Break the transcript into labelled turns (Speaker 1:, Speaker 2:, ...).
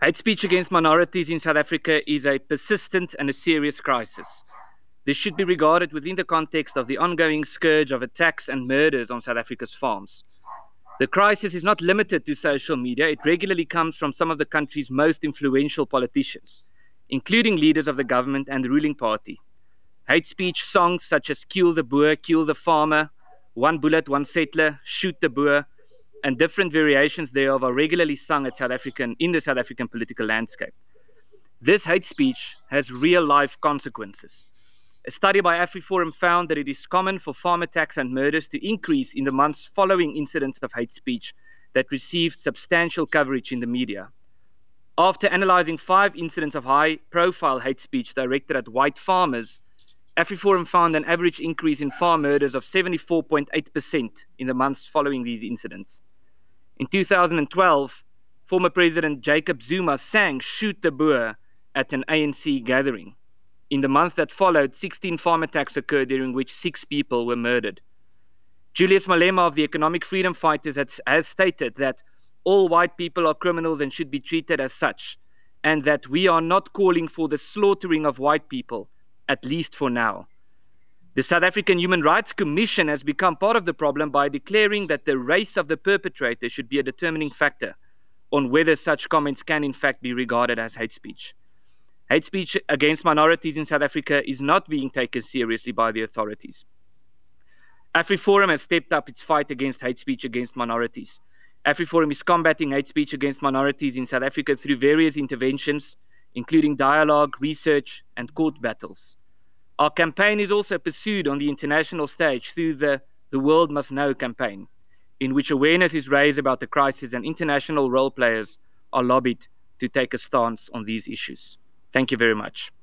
Speaker 1: Hate speech against minorities in South Africa is a persistent and a serious crisis. This should be regarded within the context of the ongoing scourge of attacks and murders on South Africa's farms. The crisis is not limited to social media. It regularly comes from some of the country's most influential politicians, including leaders of the government and the ruling party. Hate speech songs such as Kill the Boer, Kill the Farmer, One Bullet, One Settler, Shoot the Boer, and different variations thereof are regularly sung in the South African political landscape. This hate speech has real life consequences. A study by AfriForum found that it is common for farm attacks and murders to increase in the months following incidents of hate speech that received substantial coverage in the media. After analyzing 5 incidents of high profile hate speech directed at white farmers, AfriForum found an average increase in farm murders of 74.8% in the months following these incidents. In 2012, former President Jacob Zuma sang Shoot the Boer at an ANC gathering. In the month that followed, 16 farm attacks occurred during which 6 people were murdered. Julius Malema of the Economic Freedom Fighters has stated that all white people are criminals and should be treated as such, and that we are not calling for the slaughtering of white people, at least for now. The South African Human Rights Commission has become part of the problem by declaring that the race of the perpetrator should be a determining factor on whether such comments can in fact be regarded as hate speech. Hate speech against minorities in South Africa is not being taken seriously by the authorities. AfriForum has stepped up its fight against hate speech against minorities. AfriForum is combating hate speech against minorities in South Africa through various interventions, including dialogue, research, and court battles. Our campaign is also pursued on the international stage through the World Must Know campaign, in which awareness is raised about the crisis and international role players are lobbied to take a stance on these issues. Thank you very much.